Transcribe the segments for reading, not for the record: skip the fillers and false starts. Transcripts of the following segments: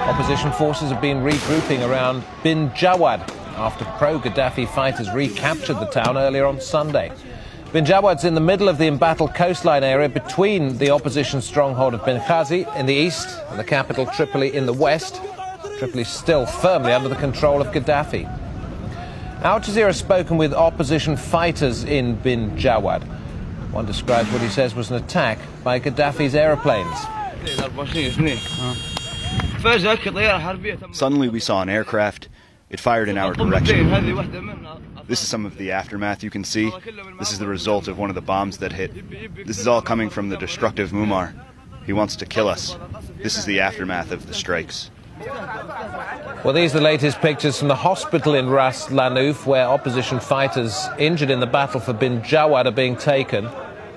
Opposition forces have been regrouping around Bin Jawad after pro-Gaddafi fighters recaptured the town earlier on Sunday. Bin Jawad's in the middle of the embattled coastline area between the opposition stronghold of Benghazi in the east and the capital Tripoli in the west. Tripoli is still firmly under the control of Gaddafi. Al Jazeera has spoken with opposition fighters in Bin Jawad. One describes what he says was an attack by Gaddafi's aeroplanes. Suddenly we saw an aircraft. It fired in our direction. This is some of the aftermath you can see. This is the result of one of the bombs that hit. This is all coming from the destructive Muammar. He wants to kill us. This is the aftermath of the strikes. Well, these are the latest pictures from the hospital in Ras Lanuf, where opposition fighters injured in the battle for Bin Jawad are being taken.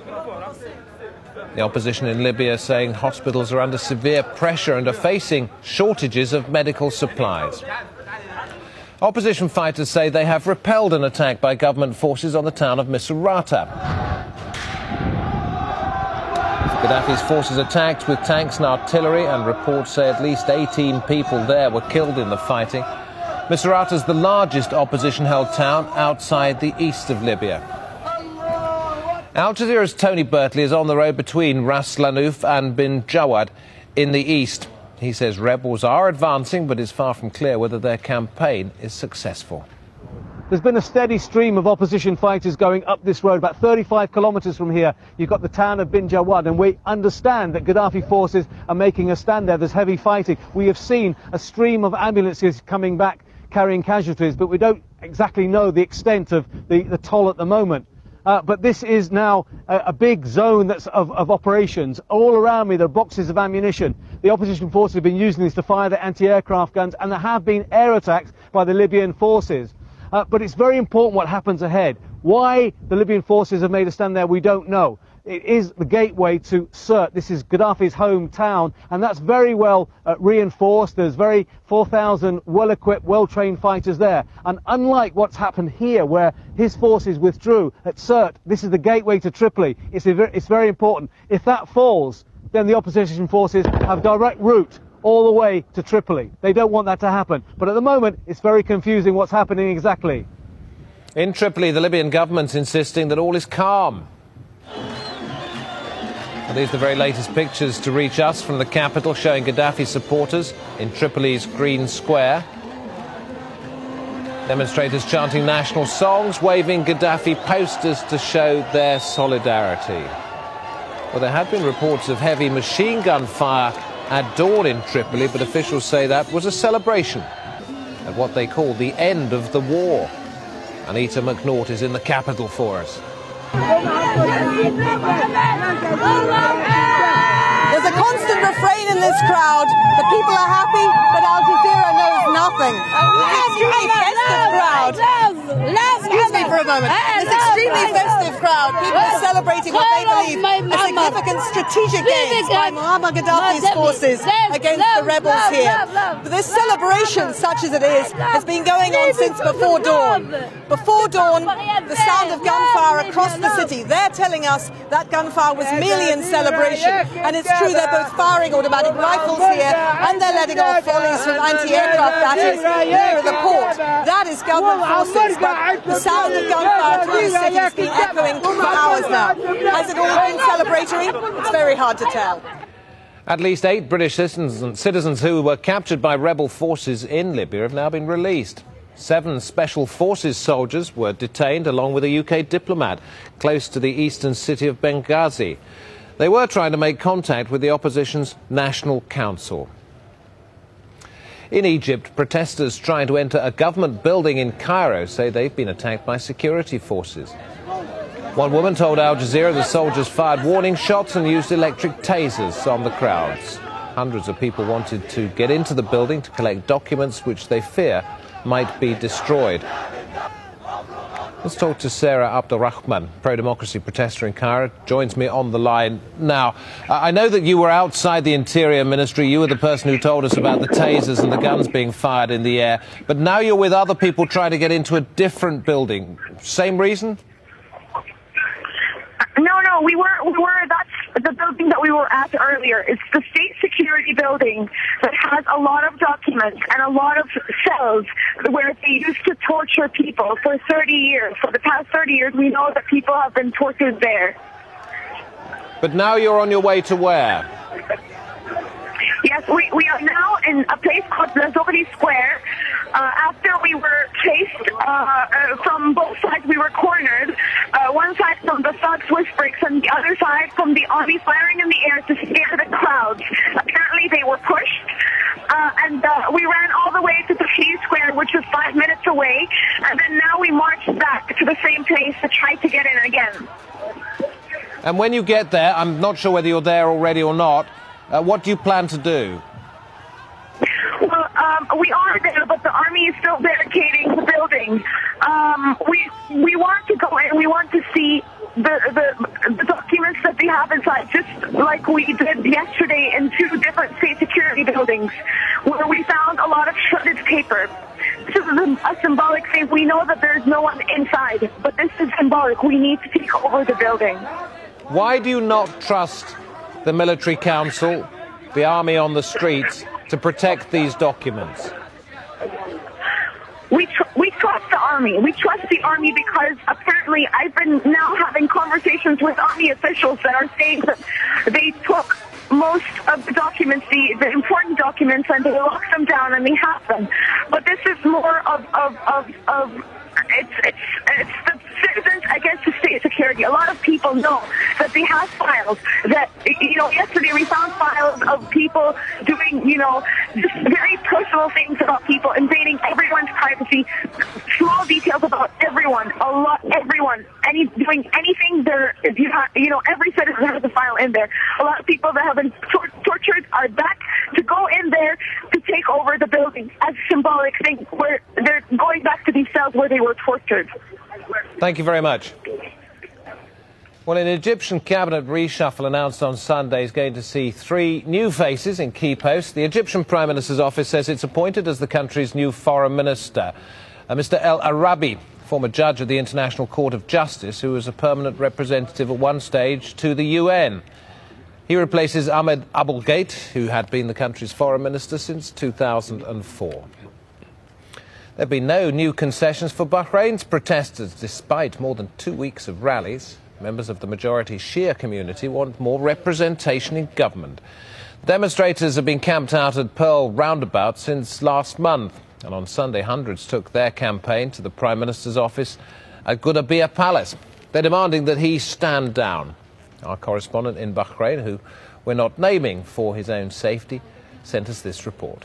The opposition in Libya saying hospitals are under severe pressure and are facing shortages of medical supplies. Opposition fighters say they have repelled an attack by government forces on the town of Misrata. Gaddafi's forces attacked with tanks and artillery, and reports say at least 18 people there were killed in the fighting. Misrata is the largest opposition-held town outside the east of Libya. Al Jazeera's Tony Bertley is on the road between Ras Lanuf and Bin Jawad in the east. He says rebels are advancing, but it's far from clear whether their campaign is successful. There's been a steady stream of opposition fighters going up this road. About 35 kilometres from here, you've got the town of Bin Jawad, and we understand that Gaddafi forces are making a stand there. There's heavy fighting. We have seen a stream of ambulances coming back carrying casualties, but we don't exactly know the extent of the toll at the moment. But this is now a big zone that's of operations. All around me there are boxes of ammunition. The opposition forces have been using this to fire their anti-aircraft guns, and there have been air attacks by the Libyan forces. But it's very important what happens ahead. Why the Libyan forces have made a stand there, we don't know. It is the gateway to Sirte. This is Gaddafi's hometown, and that's very well reinforced. There's 4,000 well-equipped, well-trained fighters there. And unlike what's happened here, where his forces withdrew at Sirte, this is the gateway to Tripoli. It's very important. If that falls, then the opposition forces have direct route all the way to Tripoli. They don't want that to happen. But at the moment, it's very confusing what's happening exactly. In Tripoli, the Libyan government's insisting that all is calm. And these are the very latest pictures to reach us from the capital, showing Gaddafi supporters in Tripoli's Green Square. Demonstrators chanting national songs, waving Gaddafi posters to show their solidarity. Well, there had been reports of heavy machine gun fire at dawn in Tripoli, but officials say that was a celebration at what they call the end of the war. Anita McNaught is in the capital for us. There's a constant refrain in this crowd. The people are happy, but Al Jazeera knows nothing. Extremely festive crowd. Excuse me for a moment. This extremely festive crowd. People are celebrating what they believe a significant strategic gains by Muammar Gaddafi's forces against the rebels here. But this celebration, such as it is, has been going on since before dawn. Before dawn, the sound of gunfire across the city. They're telling us that gunfire was merely in celebration. And it's true, they're both firing automatic rifles here and they're letting off volleys from anti-aircraft batteries near the port. That is government forces, but the sound of gunfire through the city has been echoing for hours now. Has it all been celebratory? It's very hard to tell. At least 8 British citizens who were captured by rebel forces in Libya have now been released. 7 Special Forces soldiers were detained along with a UK diplomat close to the eastern city of Benghazi. They were trying to make contact with the opposition's National Council. In Egypt, protesters trying to enter a government building in Cairo say they've been attacked by security forces. One woman told Al Jazeera the soldiers fired warning shots and used electric tasers on the crowds. Hundreds of people wanted to get into the building to collect documents which they fear might be destroyed. Let's talk to Sarah Abdulrahman, pro-democracy protester in Cairo, joins me on the line now. I know that you were outside the Interior Ministry. You were the person who told us about the tasers and the guns being fired in the air. But now you're with other people trying to get into a different building. Same reason? No, we were. the building that we were at earlier. It's the state security building that has a lot of documents and a lot of cells where they used to torture people for 30 years. For the past 30 years, we know that people have been tortured there. But now you're on your way to where? Yes, we are now in a place called Lazori Square. After we were chased from both sides, we were cornered. One side from the thugs with bricks and the other side from the army firing in the air to scare the crowds. Apparently they were pushed. And we ran all the way to Tahrir Square, which was 5 minutes away. And then now we marched back to the same place to try to get in again. And when you get there, I'm not sure whether you're there already or not, what do you plan to do? Well, we are there, but the army is still barricading the building. We want to go in. We want to see the documents that they have inside, just like we did yesterday in 2 different state security buildings, where we found a lot of shredded paper. This is a symbolic thing. We know that there's no one inside, but this is symbolic. We need to take over the building. Why do you not trust the military council, the army on the streets, to protect these documents? We trust the army. We trust the army because apparently I've been now having conversations with army officials that are saying that they took most of the documents, the important documents, and they locked them down and they have them. But this is more of it's the citizens against the state security. A lot of people know that they have files that, yesterday we found files of people doing, just very personal things about people, invading everyone's privacy, small details about everyone, everyone, doing anything there, every citizen has a file in there. A lot of people that have been tortured are back to go in there to take over the building as a symbolic thing, where they're going back to these cells where they were tortured. Thank you very much. Well, an Egyptian cabinet reshuffle announced on Sunday is going to see 3 new faces in key posts. The Egyptian Prime Minister's office says it's appointed as the country's new foreign minister. Mr. El Arabi, former judge of the International Court of Justice, who was a permanent representative at one stage to the UN. He replaces Ahmed Abulgate, who had been the country's foreign minister since 2004. There have been no new concessions for Bahrain's protesters, despite more than 2 weeks of rallies. Members of the majority Shia community want more representation in government. Demonstrators have been camped out at Pearl Roundabout since last month, and on Sunday hundreds took their campaign to the Prime Minister's office at Gudabia Palace. They're demanding that he stand down. Our correspondent in Bahrain, who we're not naming for his own safety, sent us this report.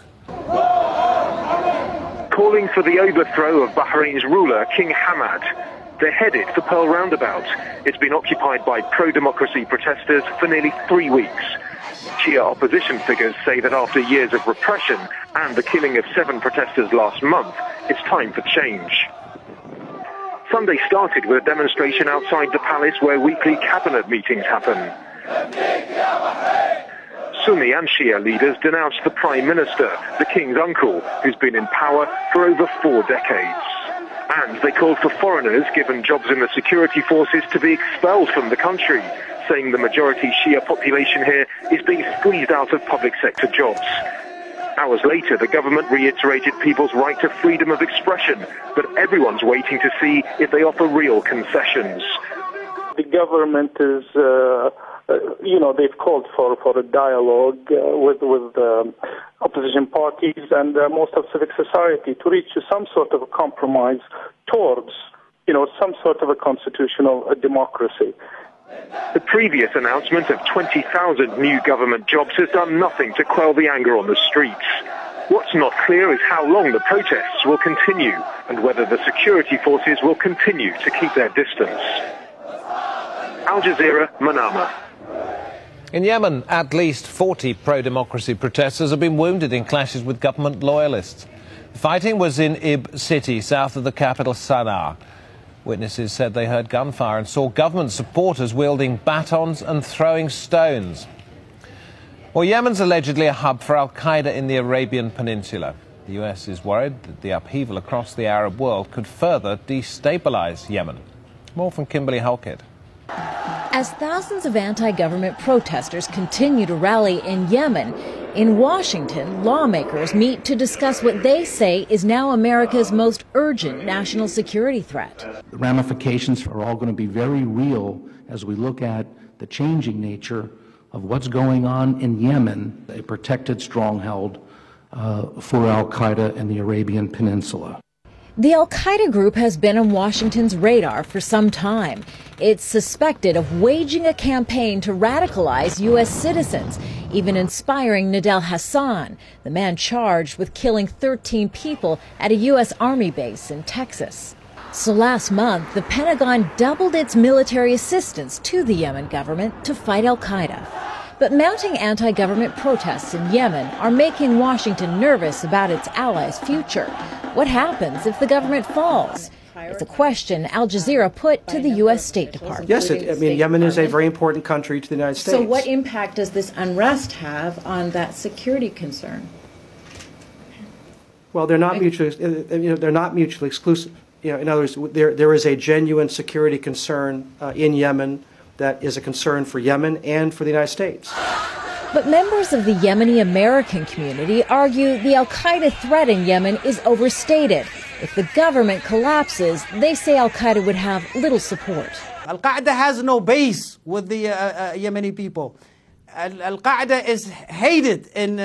Calling for the overthrow of Bahrain's ruler, King Hamad. They're headed for Pearl Roundabout. It's been occupied by pro-democracy protesters for nearly 3 weeks. Shia opposition figures say that after years of repression and the killing of 7 protesters last month, it's time for change. Sunday started with a demonstration outside the palace where weekly cabinet meetings happen. Sunni and Shia leaders denounced the Prime Minister, the King's uncle, who's been in power for over 4 decades. And they called for foreigners given jobs in the security forces to be expelled from the country, saying the majority Shia population here is being squeezed out of public sector jobs. Hours later, the government reiterated people's right to freedom of expression, but everyone's waiting to see if they offer real concessions. The government is, they've called for a dialogue with opposition parties and most of civic society to reach some sort of a compromise towards, some sort of a constitutional democracy. The previous announcement of 20,000 new government jobs has done nothing to quell the anger on the streets. What's not clear is how long the protests will continue and whether the security forces will continue to keep their distance. Al Jazeera, Manama. In Yemen, at least 40 pro-democracy protesters have been wounded in clashes with government loyalists. The fighting was in Ib city, south of the capital Sana'a. Witnesses said they heard gunfire and saw government supporters wielding batons and throwing stones. Well, Yemen's allegedly a hub for al-Qaeda in the Arabian Peninsula. The US is worried that the upheaval across the Arab world could further destabilise Yemen. More from Kimberly Halkett. As thousands of anti-government protesters continue to rally in Yemen, in Washington, lawmakers meet to discuss what they say is now America's most urgent national security threat. The ramifications are all going to be very real as we look at the changing nature of what's going on in Yemen, a protected stronghold for al-Qaeda in the Arabian Peninsula. The al-Qaeda group has been on Washington's radar for some time. It's suspected of waging a campaign to radicalize U.S. citizens, even inspiring Nidal Hassan, the man charged with killing 13 people at a U.S. Army base in Texas. So last month, the Pentagon doubled its military assistance to the Yemen government to fight al-Qaeda. But mounting anti-government protests in Yemen are making Washington nervous about its allies' future. What happens if the government falls? It's a question Al Jazeera put to the U.S. State Department. Yes, Yemen is a very important country to the United States. So what impact does this unrest have on that security concern? Well, they're not mutually, they're not mutually exclusive. In other words, there is a genuine security concern in Yemen that is a concern for Yemen and for the United States. But members of the Yemeni American community argue the al-Qaeda threat in Yemen is overstated. If the government collapses, they say al-Qaeda would have little support. Al-Qaeda has no base with the Yemeni people. Al-Qaeda is hated in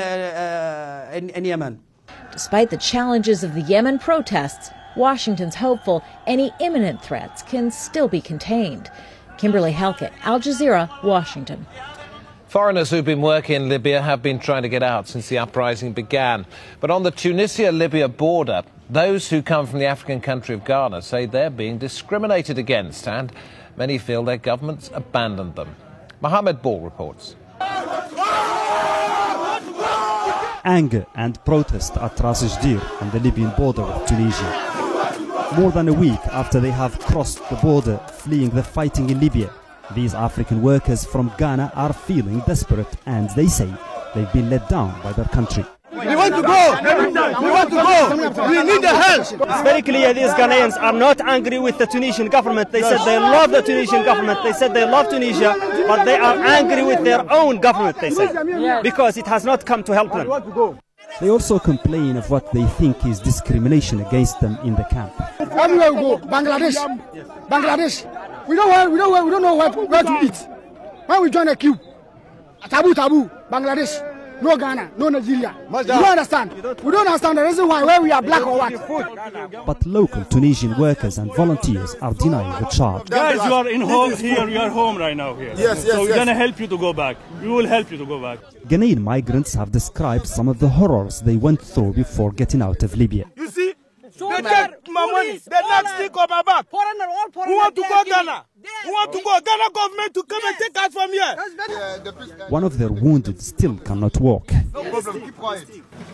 Yemen. Despite the challenges of the Yemen protests, Washington's hopeful any imminent threats can still be contained. Kimberly Halkett, Al Jazeera, Washington. Foreigners who've been working in Libya have been trying to get out since the uprising began. But on the Tunisia-Libya border, those who come from the African country of Ghana say they're being discriminated against, and many feel their governments abandoned them. Mohammed Ball reports. Anger and protest at Ras Jdir on the Libyan border with Tunisia. More than a week after they have crossed the border fleeing the fighting in Libya, these African workers from Ghana are feeling desperate, and they say they've been let down by their country. We want to go! We want to go! We need the help! It's very clear these Ghanaians are not angry with the Tunisian government. They said they love the Tunisian government. They said they love Tunisia, but they are angry with their own government, they say, because it has not come to help them. They also complain of what they think is discrimination against them in the camp. Everywhere we go, Bangladesh. We don't know where to eat. When we join a queue, tabu, Bangladesh. No Ghana, no Nigeria. You don't understand. We don't understand the reason why, where we are black or what. But local Tunisian workers and volunteers are denying the charge. Guys, you are in home here. You are home right now here. Yes. So we're going to help you to go back. We will help you to go back. Ghanaian migrants have described some of the horrors they went through before getting out of Libya. You see, they take my money. They not stick on my back. Who want to go Ghana? Who want to go Ghana government to come and take us from here? One of their wounded still cannot walk. No problem. Keep quiet.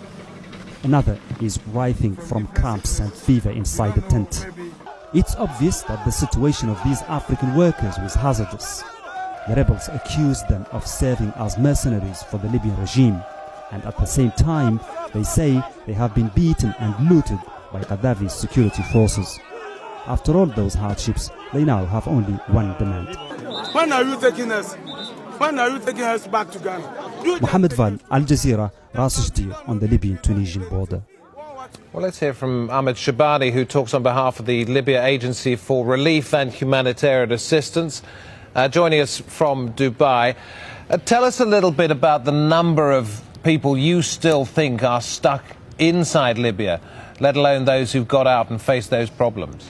Another is writhing from cramps and fever inside the tent. It's obvious that the situation of these African workers was hazardous. The rebels accused them of serving as mercenaries for the Libyan regime, and at the same time, they say they have been beaten and looted by Gaddafi's security forces. After all those hardships, they now have only one demand. When are you taking us? When are you taking us back to Ghana? Mohammed Val, Al Jazeera, Ras Jdir on the Libyan-Tunisian border. Well, let's hear from Ahmed Shabani, who talks on behalf of the Libya Agency for Relief and Humanitarian Assistance, joining us from Dubai. Tell us a little bit about the number of people you still think are stuck inside Libya, let alone those who've got out and faced those problems.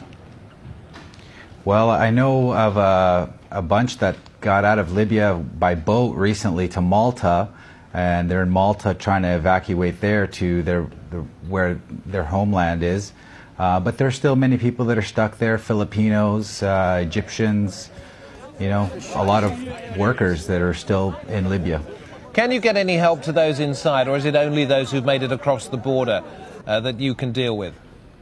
Well, I know of a bunch that got out of Libya by boat recently to Malta, and they're in Malta trying to evacuate there to where their homeland is. But there are still many people that are stuck there, Filipinos, Egyptians, you know, a lot of workers that are still in Libya. Can you get any help to those inside, or is it only those who've made it across the border that you can deal with?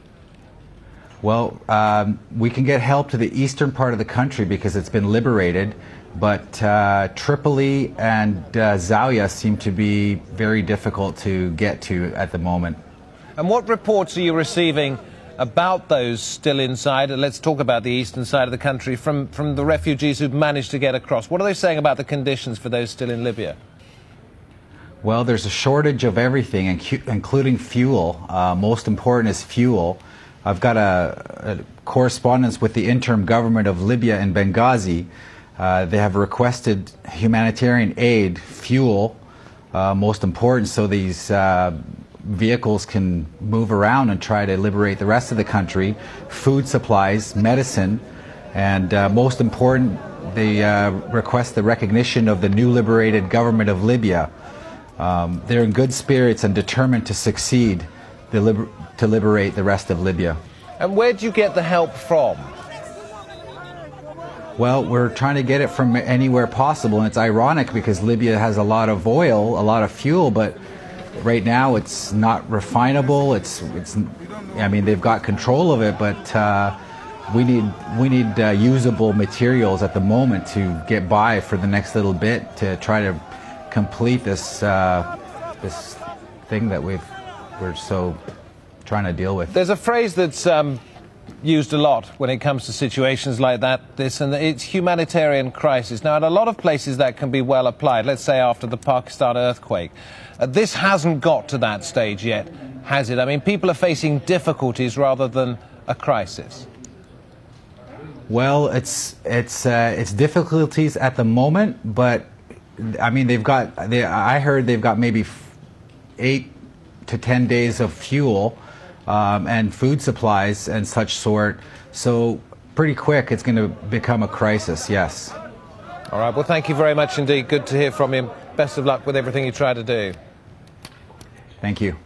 Well, we can get help to the eastern part of the country because it's been liberated, but Tripoli and Zawiya seem to be very difficult to get to at the moment. And what reports are you receiving about those still inside. Let's talk about the eastern side of the country from the refugees who've managed to get across. What are they saying about the conditions for those still in Libya? Well, there's a shortage of everything, including fuel. Most important is fuel. I've got a correspondence with the interim government of Libya in Benghazi. They have requested humanitarian aid, fuel, most important, so these vehicles can move around and try to liberate the rest of the country, food supplies, medicine, and most important, they request the recognition of the new liberated government of Libya. They're in good spirits and determined to succeed to liberate the rest of Libya. And where do you get the help from? Well, we're trying to get it from anywhere possible, and it's ironic because Libya has a lot of oil, a lot of fuel, but right now it's not refinable. I mean, they've got control of it, but we need usable materials at the moment to get by for the next little bit to try to complete this this thing that we're so trying to deal with. There's a phrase that's used a lot when it comes to situations like that, and it's humanitarian crisis. Now, in a lot of places that can be well applied, let's say after the Pakistan earthquake. This hasn't got to that stage yet, has it? I mean, people are facing difficulties rather than a crisis. Well, it's difficulties at the moment, but I mean, I heard they've got maybe 8 to 10 days of fuel and food supplies and such sort. So pretty quick, it's going to become a crisis, yes. All right, well, thank you very much indeed. Good to hear from you. Best of luck with everything you try to do. Thank you.